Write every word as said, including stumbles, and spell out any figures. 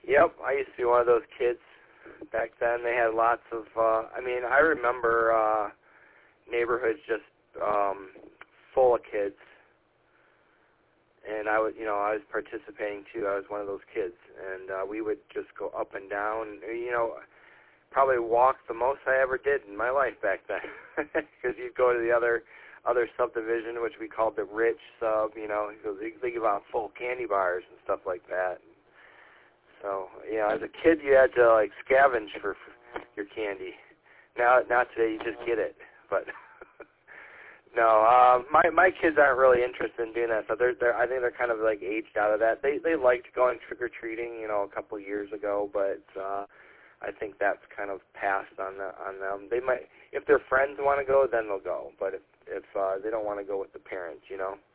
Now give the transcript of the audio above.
Yep, I used to be one of those kids back then. They had lots of, uh, I mean, I remember uh, neighborhoods just um, full of kids. And I was, you know, I was participating too. I was one of those kids, and uh, we would just go up and down. You know, probably walk the most I ever did in my life back then, because you'd go to the other other subdivision, which we called the rich sub. You know, because you think about full candy bars and stuff like that. So, you know, as a kid, you had to like scavenge for, for your candy. Now, now today, you just get it, but. No, uh, my my kids aren't really interested in doing that. So they're they're I think they're kind of like aged out of that. They they liked going trick or treating, you know, a couple of years ago, but uh, I think that's kind of passed on the, on them. They might, if their friends want to go, then they'll go. But if if uh, they don't want to go with the parents, you know.